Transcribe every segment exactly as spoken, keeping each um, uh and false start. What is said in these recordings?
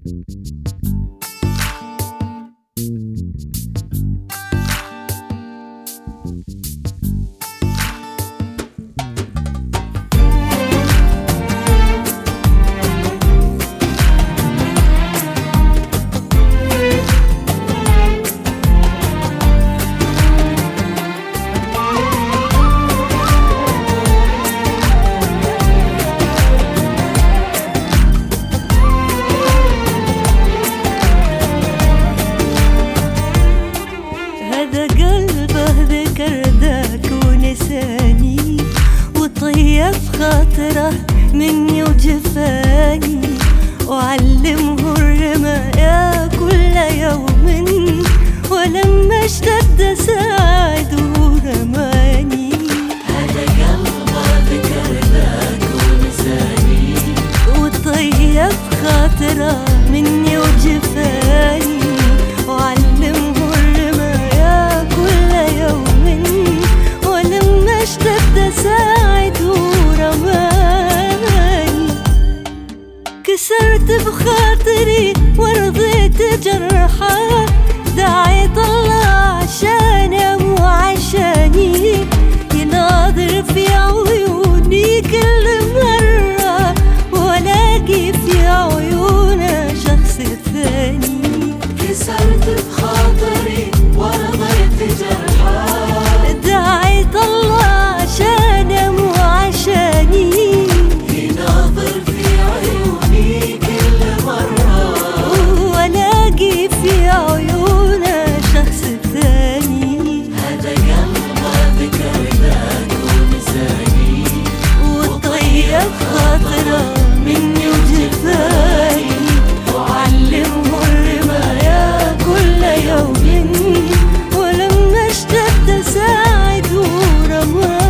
وطيب خاطره مني وجفاني، وعلمه الرمايا كل يوم، ولما اشتد ساعده رماني. هذا قلبه ذكر ذاك ونساني، وطيب خاطره مني وجفاني، وعلمه الرمايا كل يوم، ولما اشتد ساعده رماني. كسرت بخاطري ورضيت جرحه، دعيت الله عشانه مو عشاني، يناظر في عيوني كل مرة، ولاقي في عيونه شخص ثاني. كسرت بخاطري ورضيت جرحه، دعيت الله عشانه مو عشاني، يناظر في عيوني كل مرة، ولاقي في عيونه شخص ثاني. هذا قلبه ذكر ذاك ونساني، وطيب خاطره مني وجفاني، وعلمه الرمايا كل يوم، ولما اشتد ساعده رماني.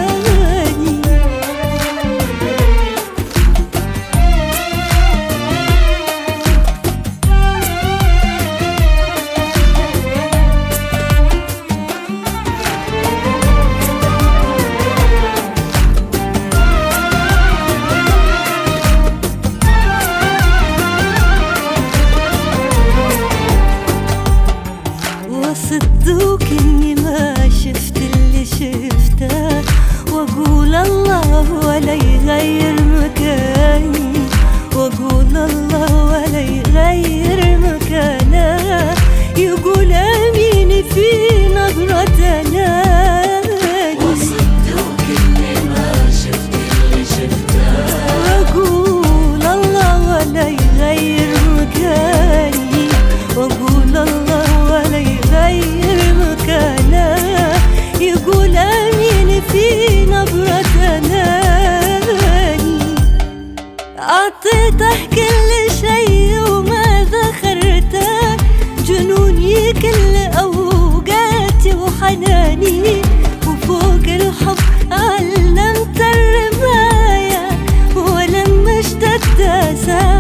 وصدق اني ما شفت اللي شفته، واقول الله ولا يغير مكاني، واقول الله ولا يغير مكانه، يقول امين في نظرة نادي. وصدق اني ما شفت اللي شفته، واقول الله ولا يغير مكاني، واقول الله ولا يغير مكانه، يقول امين في نظرة نادي. اعطيته كل شيء وما ذخرته، جنوني كل اوقاتي وحناني، وفوق الحب علمت الرماية، ولما اشتد ساعة